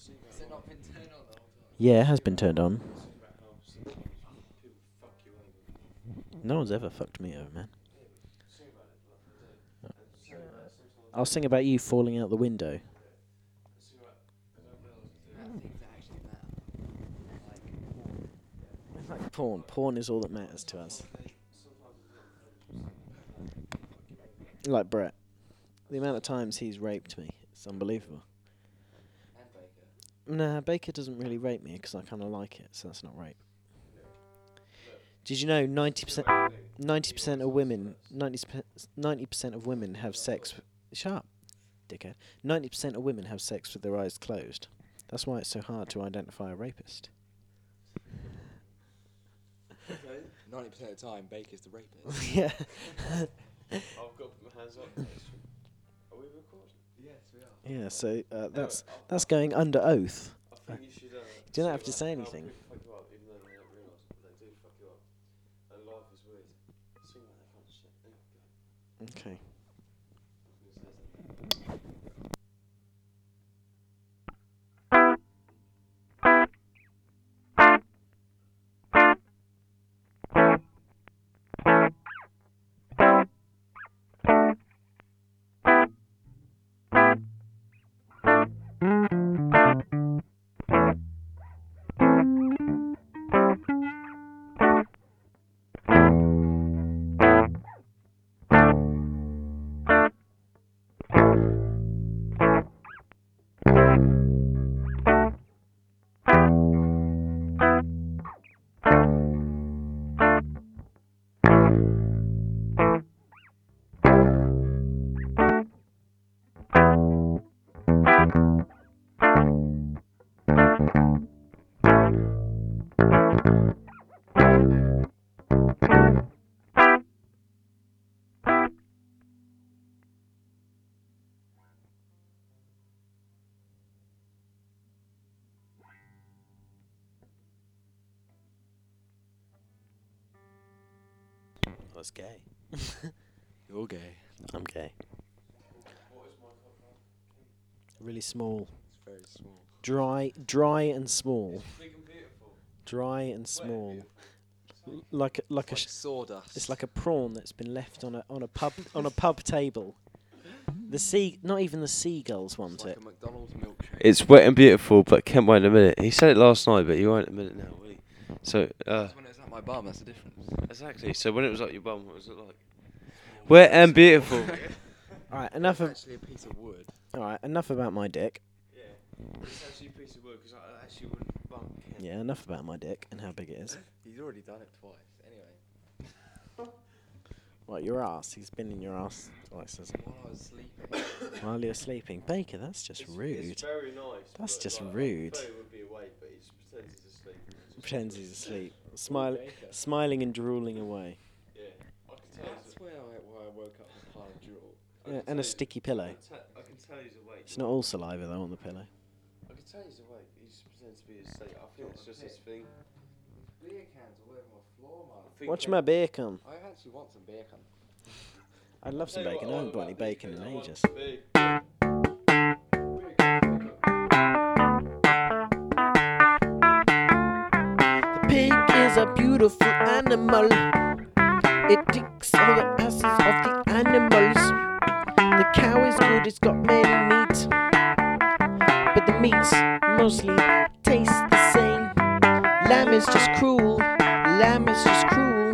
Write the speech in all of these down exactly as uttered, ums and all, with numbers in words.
Has it not been turned on the whole time? Yeah, it has been turned on. No one's ever fucked me over, man. I'll sing about you falling out the window. About things that actually matter. Like, Like porn. Porn is all that matters to us. Like Brett. The amount of times he's raped me, it's unbelievable. and Baker. Nah, Baker doesn't really rape me because I kind of like it, so that's not rape. Did you know ninety percent, ninety percent of women, ninety percent of women have sex... W- Shut up, dickhead. ninety percent of women have sex with their eyes closed. That's why it's so hard to identify a rapist. Ninety percent of the time, Baker's the rapist. Yeah. I've got my hands up. Are we recording? Yes, we are. Yeah, so uh, that's Anyway, that's going under oath. I think you should. Uh, You don't see have to like say how anything. people fuck you up, even though they don't realise it, but they do fuck you up. And life is weird. Sing like that kind of shit. Anyway, go. Okay. That's gay. You're gay. I'm gay. What is my podcast? Really small. It's very small. Dry, dry and small. Big and beautiful. Dry and small. L- Like a, like a Like sh- sawdust. it's like a prawn that's been left on a on a pub on a pub table. The sea, not even the seagulls want It's like it. a McDonald's milkshake. It's wet and beautiful, but Kent won't admit it. He said it last night, but he won't admit it now, will he? So, uh, That's when it's at my bum, that's the difference. exactly. So when it was like your bum, what was it like? Wet and beautiful. All right, enough of It's actually a piece of wood. all right, enough about my dick. Yeah. It's actually a piece of wood because I actually wouldn't bump Kent. Yeah, enough about my dick and how big it is. He's already done it twice. Anyway. What, your ass? He's been in your ass twice, has he? While I was sleeping. While you're sleeping. Baker, that's just It's- rude. It's very nice. That's but, just like, rude. I thought he would be awake, but he just pretends he's asleep. It's just Pretends like- he's asleep. Smile, Baker. smiling and drooling away. Yeah. I can tell. That's he's- where I, where I woke up with a pile of drool. I Yeah, can and a tell- sticky I pillow. can tell- I can tell he's awake. It's not all saliva though on the pillow. I can tell he's awake. He just pretends to be asleep. I think it's just his thing. Beer cans all over my floor, man. I think Watch Kent- my bacon. I actually want some bacon. I'd love some Tell you bacon. what I I haven't got any like about bacon in I like ages. bacon. The pig is a beautiful animal. It takes all the asses of the animals. The cow is good, it's got many meat. But the meats mostly taste the same. Lamb is just cruel. Lamb is just cruel.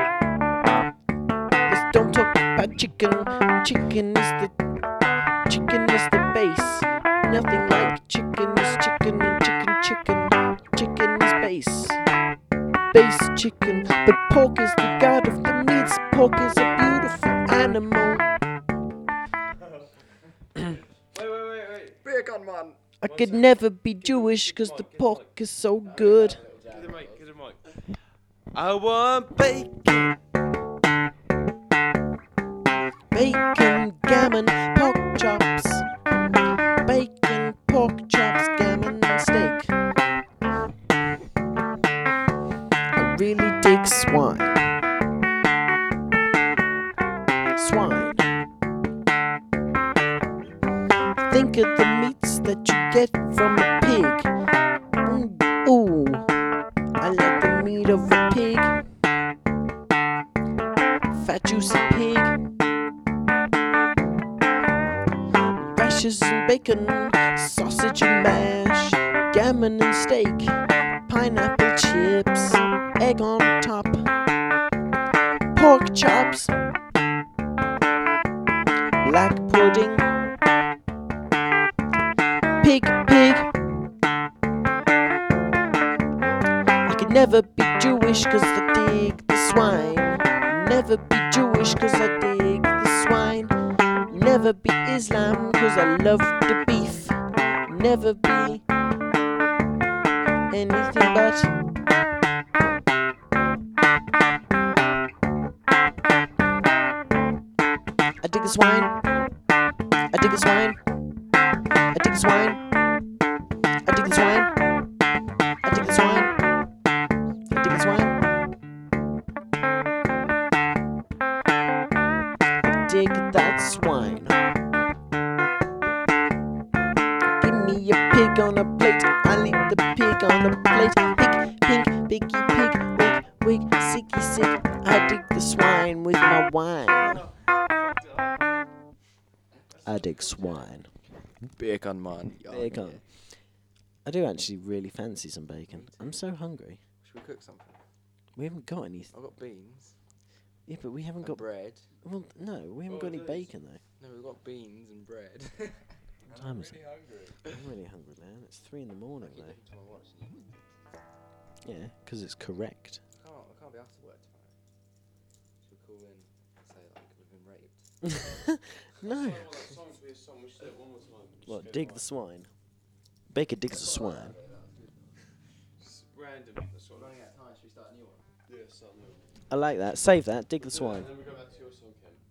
Let's don't talk about chicken. Chicken is the chicken is the base. Nothing like chicken is chicken and chicken chicken. Chicken is base. Base chicken. But pork is the god of the meats. Pork is a beautiful animal. Wait, wait, wait, wait. Bacon, man! I could never be Jewish cause the pork is so good. Get the mic, get the mic. I want bacon. Bacon, gammon, pork chops. Bacon, pork chops, gammon, and steak. I really dig swine. Swine. Think of the meats that you get from a pig. Ooh, I like the meat of a pig. Fat juicy pig. Rashes and bacon, sausage and mash, gammon and steak, pineapple chips, egg on top, pork chops, black pudding, pig, pig. I could never be Jewish cause I dig the swine. Never be Jewish cause I dig the swine. Never be Islam cause I love the beef. Never be anything but I dig the swine. I dig the swine. I dig the swine. I dig the swine. I dig the swine. I dig the swine. I dig that swine. Give me a pig on a plate. I'll eat the pig on a plate. Pig, pink, piggy, pig, wig, wig, sicky, sick. I dig the swine with my wine. I dig swine. Bacon, man. Yeah, Bacon. yeah. I do actually really fancy some bacon. I'm so hungry. Should we cook something? We haven't got any. I've got beans. Yeah, but we haven't And got. bread. Well, no, we haven't Oh, got any nice. bacon though. No, we've got beans and bread. What time is it? I'm really hungry, man. It's three in the morning I keep though. looking to my watch and you- Yeah, 'cause it's correct. I can't, I can't be after work tomorrow. Should we call in and say like we've been raped? No. That song to be a song. We should do it one more time. Just What? get Dig it the swine. Baker digs the swine. right. Just random. That's what. Running out of time, should we start a new one? Yeah, something. I like that. Save that. Dig the swine. And then we go back to your song, Ken.